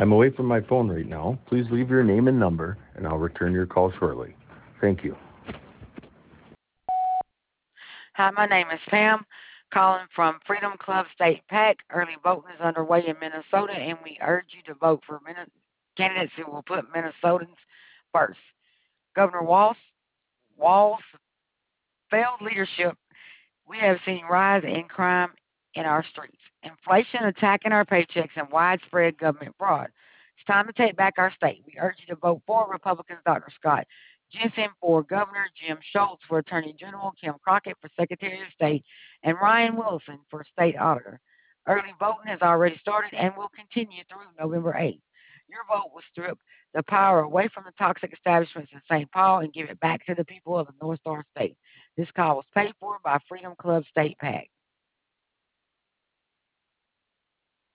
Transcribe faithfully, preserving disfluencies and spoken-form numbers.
I'm away from my phone right now. Please leave your name and number, and I'll return your call shortly. Thank you. Hi, my name is Pam, calling from Freedom Club State PAC. Early voting is underway in Minnesota, and we urge you to vote for Min- candidates who will put Minnesotans first. Governor Walz, Walz failed leadership. We have seen rise in crime in our streets, inflation attacking our paychecks, and widespread government fraud. It's time to take back our state. We urge you to vote for Republicans Doctor Scott Jensen for governor, Jim Schultz for attorney general, Kim Crockett for secretary of state, and Ryan Wilson for state auditor. Early voting has already started and will continue through November eighth. Your vote will strip the power away from the toxic establishments in Saint Paul and give it back to the people of the North Star State. This call was paid for by Freedom Club State PAC.